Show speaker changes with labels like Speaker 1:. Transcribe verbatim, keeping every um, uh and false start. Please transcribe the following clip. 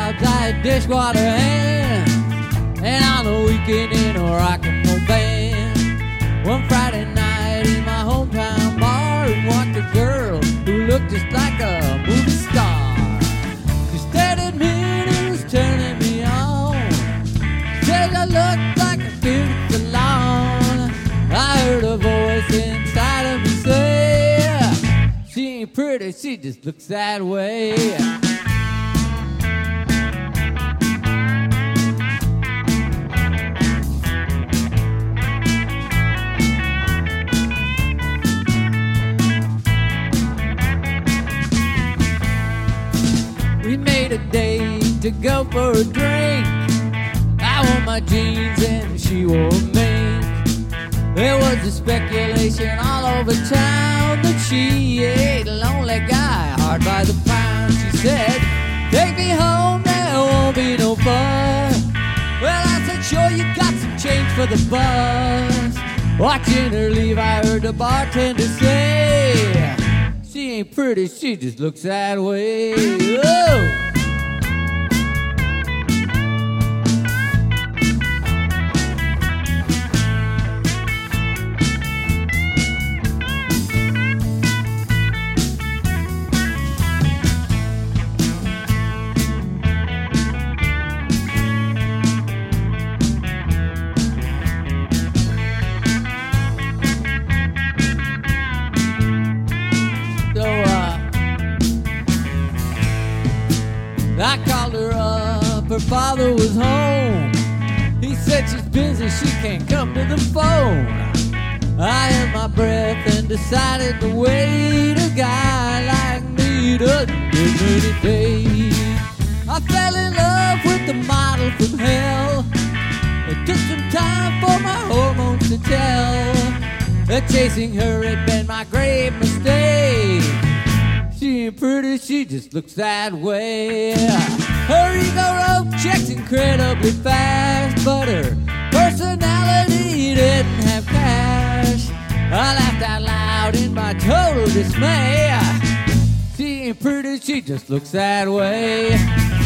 Speaker 1: jobs, I had dishwater hands, and on the weekend in a rock and roll band. One Friday night in my hometown bar, and walked a girl who looked just like a movie star. She stared at me and was turning me on. Said I looked like a beauty salon. I heard a voice inside of me say, she ain't pretty, she just looks that way. We made a date to go for a drink. I wore my jeans and she wore mink. There was a speculation all over town that she ate a lonely guy hard by the pound. She said, take me home, there won't be no fun. Well, I said, sure, you got some change for the bus. Watching her leave, I heard the bartender say, she ain't pretty, she just looks that way. Whoa! I called her up, her father was home. He said she's busy, she can't come to the phone. I held my breath and decided to wait. A guy like me doesn't get many days. I fell in love with the model from hell. It took some time for my hormones to tell that chasing her had been my grave mistake. She ain't pretty, she just looks that way. Her ego rope checks incredibly fast, but her personality didn't have cash. I laughed out loud in my total dismay. She ain't pretty, she just looks that way.